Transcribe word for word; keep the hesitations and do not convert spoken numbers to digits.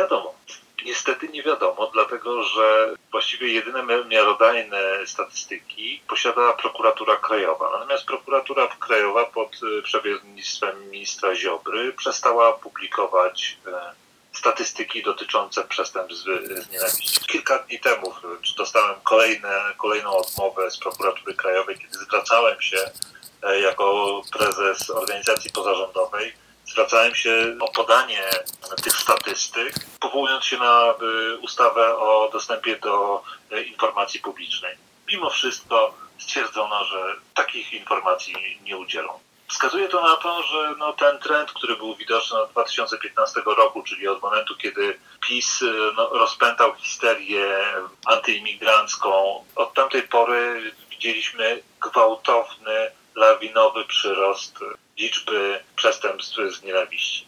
Nie wiadomo. Niestety nie wiadomo, dlatego że właściwie jedyne miarodajne statystyki posiada prokuratura krajowa. Natomiast prokuratura krajowa pod przewodnictwem ministra Ziobry przestała publikować statystyki dotyczące przestępstw z nienawiści. Kilka dni temu dostałem kolejne, kolejną odmowę z prokuratury krajowej, kiedy zwracałem się jako prezes organizacji pozarządowej, zwracałem się o podanie tych statystyk, powołując się na ustawę o dostępie do informacji publicznej. Mimo wszystko stwierdzono, że takich informacji nie udzielą. Wskazuje to na to, że no, ten trend, który był widoczny od dwa tysiące piętnastego roku, czyli od momentu, kiedy PiS no, rozpętał histerię antyimigrancką, od tamtej pory widzieliśmy gwałtowny, lawinowy przyrost liczby przestępstw z nienawiści.